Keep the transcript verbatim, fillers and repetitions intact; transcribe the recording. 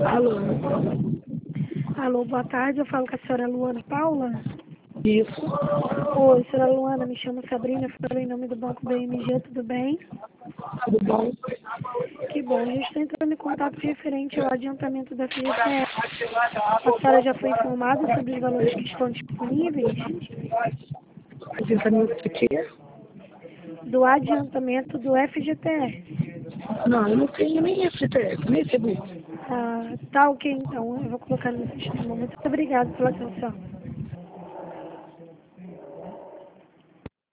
Alô? Alô, boa tarde. Eu falo com a senhora Luana Paula. Isso. Oi, senhora Luana, me chamo Sabrina, falo em nome do Banco B M G, tudo bem? Tudo bom? Que bom, a gente está entrando em contato referente ao adiantamento da F G T S. A senhora já foi informada sobre os valores que estão disponíveis? Adiantamento de quê? Do adiantamento do F G T S. Não, eu não tenho nem F T S, nem seguro. Ah, tá ok então, eu vou colocar no sistema. Muito obrigada pela atenção.